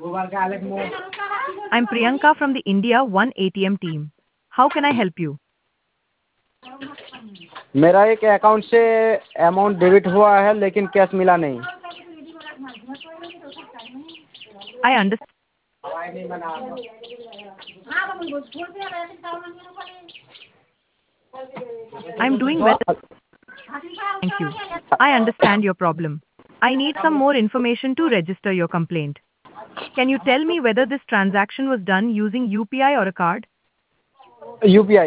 I'm Priyanka from the India One ATM team. How can I help you? मेरा एक account से amount debit हुआ है लेकिन कैश मिला नहीं। I understand. I'm doing well, thank you. I understand your problem. I need some more information to register your complaint. Can you tell me whether this transaction was done using UPI or a card? UPI।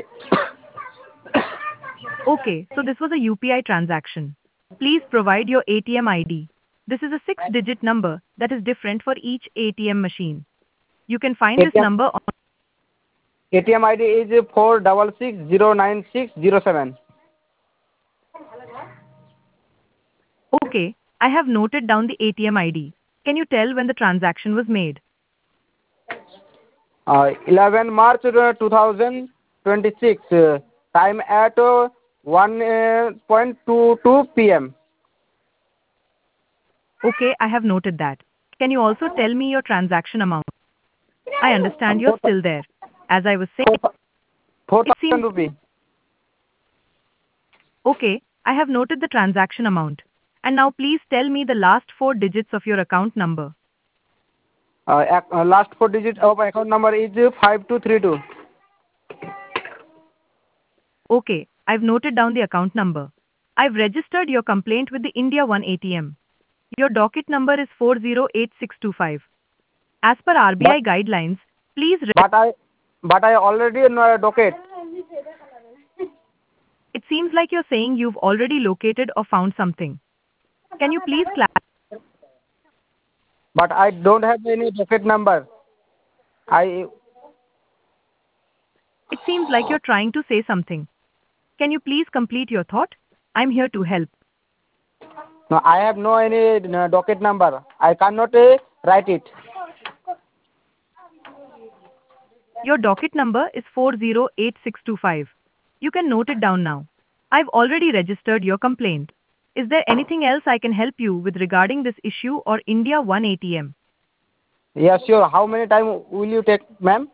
Okay, so this was a UPI transaction. Please provide your ATM ID. This is a six-digit number that is different for each ATM machine. You can find this ATM number on. ATM ID is 466096007। Okay, I have noted down the ATM ID. Can you tell when the transaction was made? 11 March 2026, time at 1:22 p.m. Okay, I have noted that. Can you also tell me your transaction amount? I understand you're still there. As I was saying, it 4,000 seems rupees। okay. I have noted the transaction amount. And now please tell me the last four digits of your account number. Last four digits of account number is 5232। Okay, I've noted down the account number. I've registered your complaint with the India One ATM. Your docket number is 408625. As per But RBI guidelines, please. but I but I already docket. It seems like you're saying you've already located or found something. Can you please clarify? But I don't have any docket number. I It seems like you're trying to say something. Can you please complete your thought? I'm here to help. no, I have no any docket number. I cannot write it. Your docket number is 408625. You can note it down now. I've already registered your complaint. Is there anything else I can help you with regarding this issue or India One ATM? Yes, sure. How many time will you take, ma'am?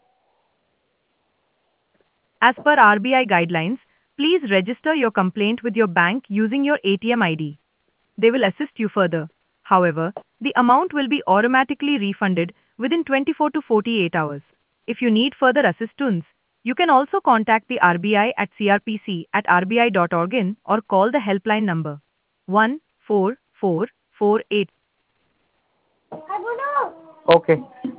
As per RBI guidelines, please register your complaint with your bank using your ATM ID. They will assist you further. However, the amount will be automatically refunded within 24 to 48 hours. If you need further assistance, you can also contact the RBI at crpc@rbi.org or call the helpline number 14448. Okay.